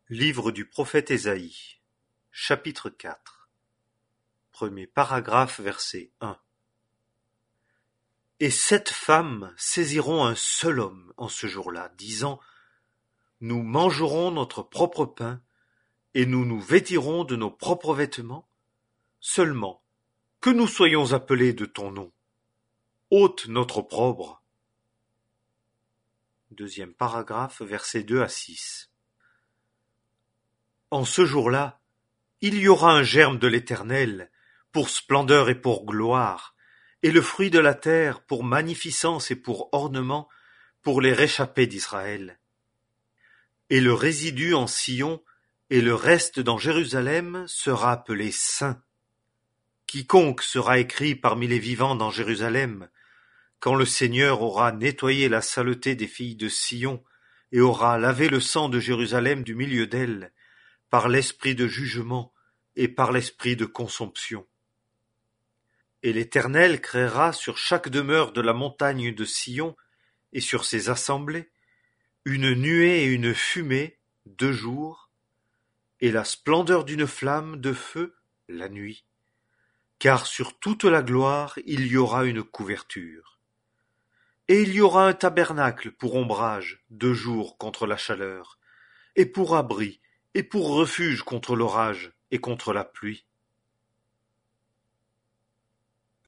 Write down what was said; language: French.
Livre du prophète Ésaïe, chapitre 4. Premier paragraphe, verset 1. Et 7 femmes saisiront un seul homme en ce jour-là, disant: Nous mangerons notre propre pain, et nous nous vêtirons de nos propres vêtements, seulement que nous soyons appelés de ton nom. Ôte notre opprobre. Deuxième paragraphe, versets 2 à 6. En ce jour-là, il y aura un germe de l'Éternel, pour splendeur et pour gloire, et le fruit de la terre pour magnificence et pour ornement, pour les réchappés d'Israël. Et le résidu en Sion et le reste dans Jérusalem sera appelé saint. Quiconque sera écrit parmi les vivants dans Jérusalem, quand le Seigneur aura nettoyé la saleté des filles de Sion et aura lavé le sang de Jérusalem du milieu d'elle, par l'esprit de jugement et par l'esprit de consomption. Et l'Éternel créera sur chaque demeure de la montagne de Sion et sur ses assemblées une nuée et une fumée 2 jours, et la splendeur d'une flamme de feu la nuit, car sur toute la gloire il y aura une couverture. Et il y aura un tabernacle pour ombrage 2 jours contre la chaleur, et pour abri, et pour refuge contre l'orage et contre la pluie.